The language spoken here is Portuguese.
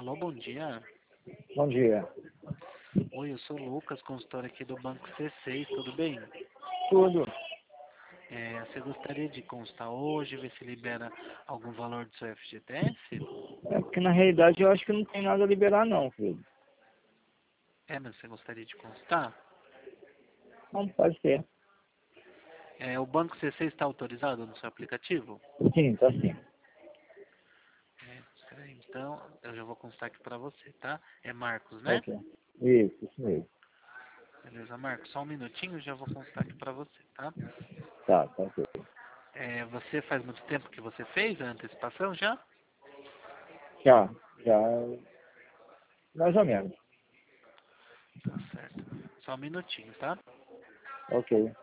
Alô, bom dia. Bom dia. Oi, eu sou o Lucas, consultor aqui do Banco C6, tudo bem? Tudo. Você gostaria de constar hoje, ver se libera algum valor do seu FGTS? É porque na realidade eu acho que não tem nada a liberar não, filho. Mas você gostaria de constar? Não pode ser. O Banco C6 está autorizado no seu aplicativo? Sim, tá sim. Espera aí, então, eu já vou constar aqui para você, tá? É Marcos, né? Ok. Isso mesmo. Beleza, Marcos, só um minutinho, já vou constar aqui para você, tá? Tá ok. Você faz muito tempo que você fez a antecipação já? Já, mais ou menos. Tá certo. Só um minutinho, tá? Ok.